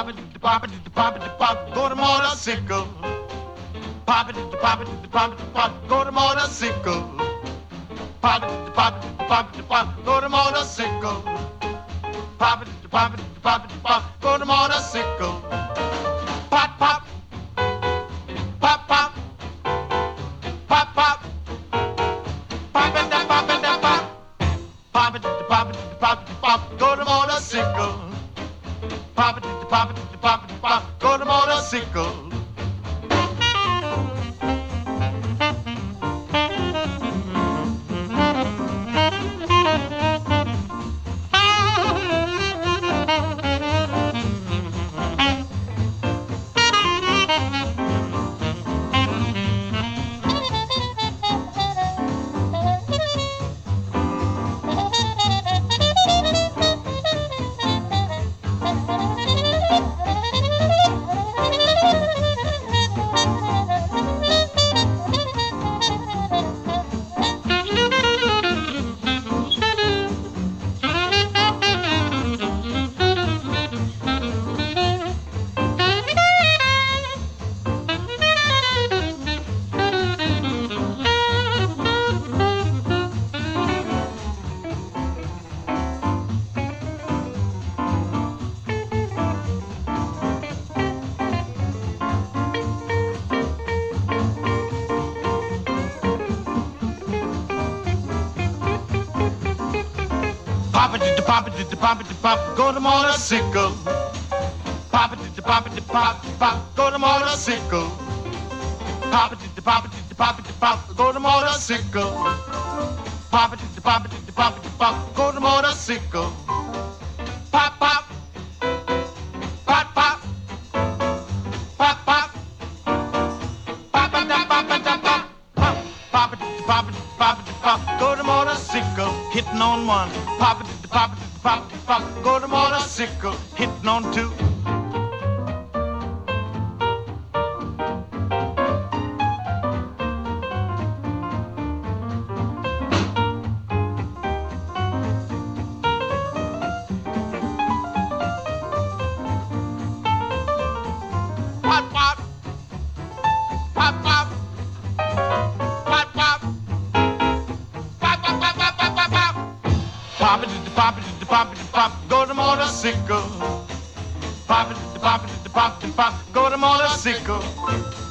Pop it, pop it, pop it, pop. Go to motorcycle. Pop it, pop it, pop it, pop. Go to motorcycle. Pop it, pop it, pop it, pop. Go to motorcycle. Pop it, pop it, pop it, pop. Go to motorcycle. Pop, pop, pop, pop, pop, pop. Pop it, pop it, pop. Pop it, pop it, pop it, pop. Go to motorcycle. Pop it, pop it, pop it, pop. Go to motorcycle. Pop it, pop it, pop it, pop. Go to motorcycle. Pop it, pop it, pop, pop. Go to motorcycle. Pop it, pop it, pop it, pop. Go to motorcycle. Pop it, pop it, pop it, pop. Go to motorcycle. Pop, pop, pop, pop, pop, pop. Pop it, pop it, pop. Pop it, pop it, pop it, pop. Go to motorcycle. Hitting on one. Pop it, pop it, pop it, pop. Go to motorcycle. Hitting on two. Pop, pop, pop, pop, pop, pop. Pop, pop, pop, pop, pop, pop, pop. Pop it, pop it, pop it, pop. Go to motorcycle. Pop it, pop it, pop it, pop. Go to motorcycle.